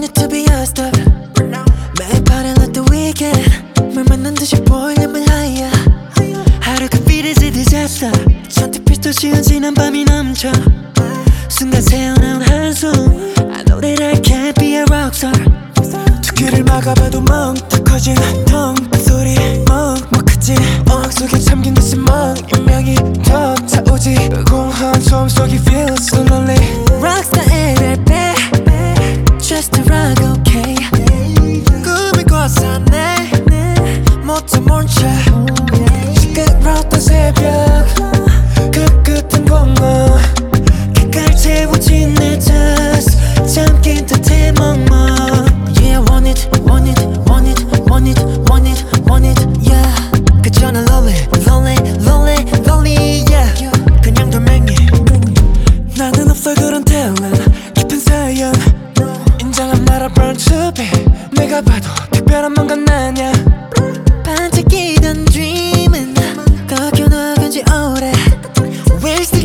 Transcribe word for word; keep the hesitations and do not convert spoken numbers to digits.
want it to be your stuff. 매일 party like the weekend. 물 맞는 듯이 볼륨을 higher. 하루가 beat is a disaster. 잔뜩 빛도 지어지는 밤이 넘쳐. 순간 새어나온 한숨. I know that I can't be a rockstar. 두 귀를 막아봐도 멍 더 커진 텅 그 소리 먹먹하지 어학 속에 잠긴 듯이 멍 인명이 더 차오지 공허한 소음 속이 feel so lonely. Rockstar every just to rock okay. 꿈을 꿨었네 못해 멈춰 시끄러웠던 새벽 그 끝은 공허 객갈 채워진 내 탓 잠긴 듯해 멍멍. Yeah, I want it, want it, want it, want it, want it, want it, yeah. 그저 난 lonely, lonely, lonely, lonely, yeah. 그냥 돌멩이. 나는 없어 그런 talent, 깊은 사연. 인정한 나라 burn to be. 내가 봐도 특별한 뭔가 나냐. 반짝이던 dream은 꺾여나간 지 오래. We're still